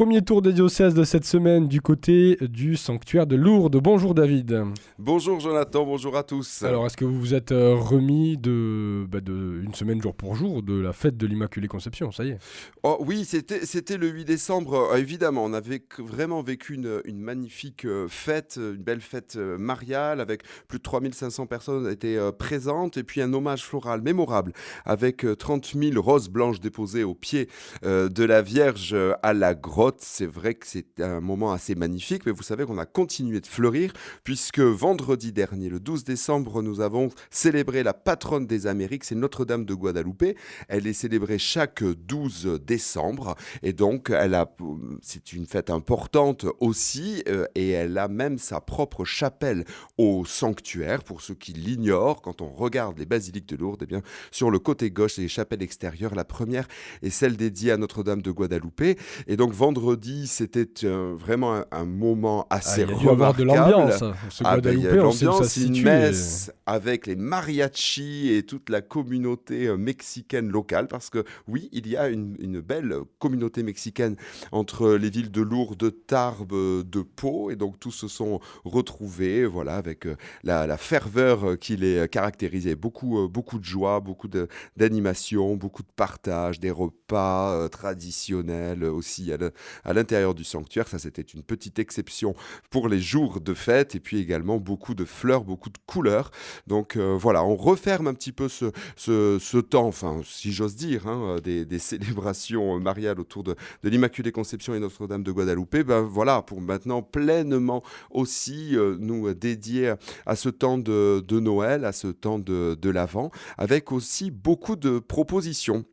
premier tour des diocèses de cette semaine du côté du sanctuaire de Lourdes. Bonjour David. Bonjour Jonathan, bonjour à tous. Alors, est-ce que vous vous êtes remis de une semaine jour pour jour de la fête de l'Immaculée Conception? Ça y est. Oh oui, c'était le 8 décembre. Évidemment, on avait vraiment vécu une magnifique fête, une belle fête mariale avec plus de 3500 personnes étaient présentes et puis un hommage floral mémorable avec 30 000 roses blanches déposées au pied de la Vierge à la grotte. C'est vrai que c'est un moment assez magnifique, mais vous savez qu'on a continué de fleurir puisque vendredi dernier, le 12 décembre, nous avons célébré la patronne des Amériques, c'est Notre-Dame de Guadalupe. Elle est célébrée chaque 12 décembre et donc c'est une fête importante aussi et elle a même sa propre chapelle au sanctuaire. Pour ceux qui l'ignorent, quand on regarde les basiliques de Lourdes, eh bien, sur le côté gauche, les chapelles extérieures, la première est celle dédiée à Notre-Dame de Guadalupe. Et donc vendredi, c'était vraiment un moment assez remarquable. Il y a dû avoir de l'ambiance. Il y a de l'ambiance, une messe avec les mariachis et toute la communauté mexicaine locale, parce que oui, il y a une belle communauté mexicaine entre les villes de Lourdes, Tarbes, de Pau, et donc tous se sont retrouvés, voilà, avec la ferveur qui les caractérisait, beaucoup de joie, beaucoup d'animation, beaucoup de partage, des repas traditionnels aussi à l'intérieur du sanctuaire. Ça, c'était une petite exception pour les jours de fête, et puis également beaucoup de fleurs, beaucoup de couleurs. Donc voilà, on referme un petit peu ce temps, enfin, si j'ose dire, des célébrations mariales autour de l'Immaculée Conception et Notre-Dame de Guadalupe. Ben voilà, pour maintenant pleinement aussi nous dédier à ce temps de Noël, à ce temps de l'Avent, avec aussi beaucoup de propositions.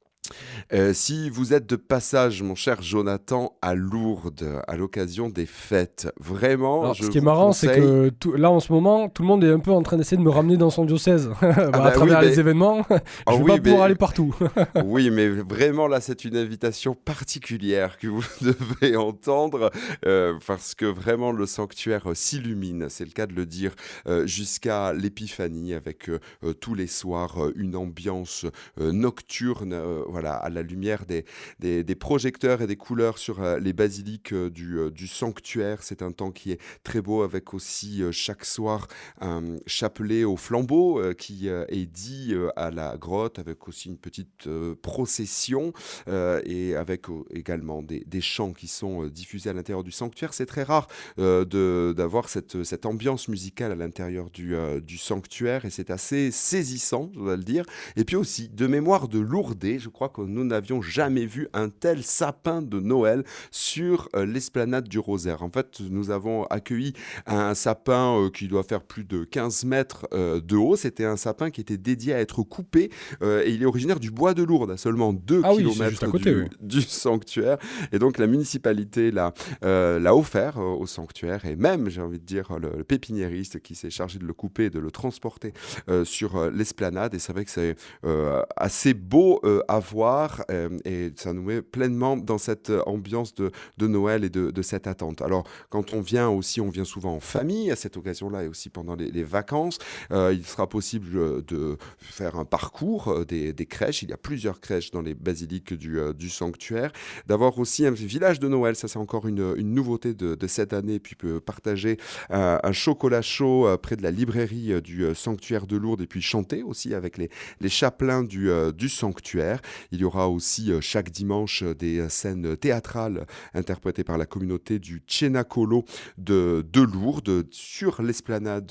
Si vous êtes de passage, mon cher Jonathan, à Lourdes, à l'occasion des fêtes, vraiment, alors, ce qui est marrant, c'est que là, en ce moment, tout le monde est un peu en train d'essayer de me ramener dans son diocèse. À travers les événements, je ne vais pas pouvoir aller partout. Oui, mais vraiment, là, c'est une invitation particulière que vous devez entendre, parce que vraiment, le sanctuaire s'illumine, c'est le cas de le dire, jusqu'à l'épiphanie, avec tous les soirs une ambiance nocturne, voilà, à la lumière des projecteurs et des couleurs sur les basiliques du sanctuaire. C'est un temps qui est très beau, avec aussi chaque soir un chapelet au flambeau qui est dit à la grotte, avec aussi une petite procession et avec également des chants qui sont diffusés à l'intérieur du sanctuaire. C'est très rare d'avoir cette ambiance musicale à l'intérieur du sanctuaire, et c'est assez saisissant, je dois le dire. Et puis aussi, de mémoire de Lourdes, je crois que nous n'avions jamais vu un tel sapin de Noël sur l'esplanade du Rosaire. En fait, nous avons accueilli un sapin qui doit faire plus de 15 mètres de haut. C'était un sapin qui était dédié à être coupé et il est originaire du bois de Lourdes, à seulement 2 kilomètres du sanctuaire. Et donc, la municipalité l'a offert au sanctuaire, et même, j'ai envie de dire, le pépiniériste qui s'est chargé de le couper et de le transporter sur l'esplanade. Et c'est vrai que c'est assez beau à voir et ça nous met pleinement dans cette ambiance de Noël et de cette attente. Alors, quand on vient souvent en famille à cette occasion-là, et aussi pendant les vacances. Il sera possible de faire un parcours des crèches. Il y a plusieurs crèches dans les basiliques du sanctuaire. D'avoir aussi un village de Noël, ça c'est encore une nouveauté de cette année. Et puis partager un chocolat chaud près de la librairie du sanctuaire de Lourdes, et puis chanter aussi avec les chapelains du sanctuaire. Il y aura aussi chaque dimanche des scènes théâtrales interprétées par la communauté du Cenacolo de Lourdes sur l'esplanade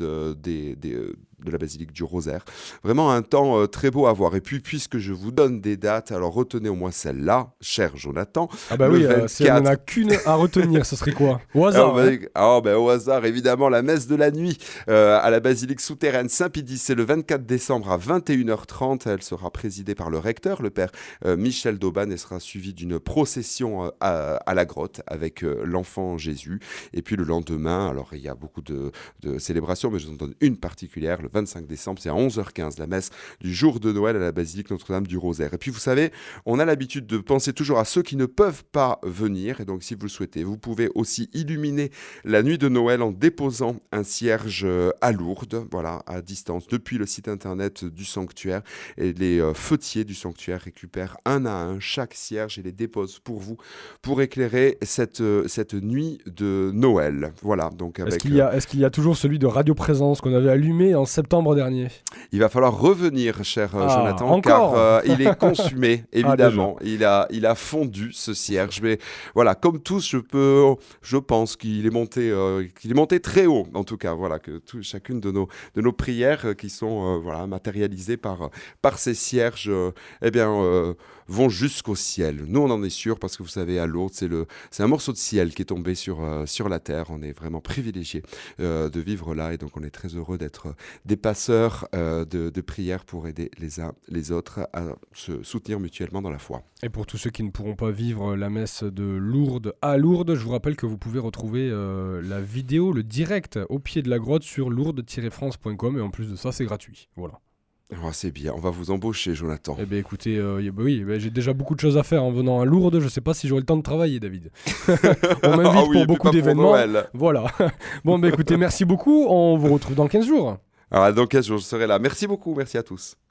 de la basilique du Rosaire. Vraiment un temps très beau à voir. Et puis, puisque je vous donne des dates, alors retenez au moins celle-là, cher Jonathan. Ah bah oui, 24... si on n'en a qu'une à retenir, ce serait quoi? Au hasard. Au hasard, évidemment, la messe de la nuit à la basilique souterraine Saint-Pédis, c'est le 24 décembre à 21h30. Elle sera présidée par le recteur, le père Michel Dauban, et sera suivie d'une procession à la grotte avec l'enfant Jésus. Et puis le lendemain, alors il y a beaucoup de célébrations, mais je vous en donne une particulière, le le 25 décembre, c'est à 11h15, la messe du jour de Noël à la basilique Notre-Dame du Rosaire. Et puis vous savez, on a l'habitude de penser toujours à ceux qui ne peuvent pas venir, et donc si vous le souhaitez, vous pouvez aussi illuminer la nuit de Noël en déposant un cierge à Lourdes, voilà, à distance, depuis le site internet du sanctuaire, et les fêtiers du sanctuaire récupèrent un à un chaque cierge et les déposent pour vous, pour éclairer cette nuit de Noël. Voilà, donc avec... Est-ce qu'il y a toujours celui de Radio Présence qu'on avait allumé en septembre dernier? Il va falloir revenir, cher Jonathan, car il est consumé, évidemment. Il a fondu, ce cierge. Mais voilà, comme tous, je pense qu'il est monté très haut, en tout cas. Voilà, que chacune de nos prières qui sont matérialisées par ces cierges, vont jusqu'au ciel. Nous, on en est sûr, parce que vous savez, à Lourdes, c'est un morceau de ciel qui est tombé sur la terre. On est vraiment privilégiés de vivre là, et donc on est très heureux d'être des passeurs de prières pour aider les uns les autres à se soutenir mutuellement dans la foi. Et pour tous ceux qui ne pourront pas vivre la messe de Lourdes à Lourdes, je vous rappelle que vous pouvez retrouver la vidéo, le direct au pied de la grotte sur lourdes-france.com, et en plus de ça, c'est gratuit. Voilà. Oh, c'est bien, on va vous embaucher, Jonathan. Eh bien écoutez, j'ai déjà beaucoup de choses à faire en venant à Lourdes, je ne sais pas si j'aurai le temps de travailler, David. On m'invite pour beaucoup d'événements. Voilà. Bon, écoutez, merci beaucoup, on vous retrouve dans 15 jours. Alors, dans 15 jours, je serai là. Merci beaucoup, merci à tous.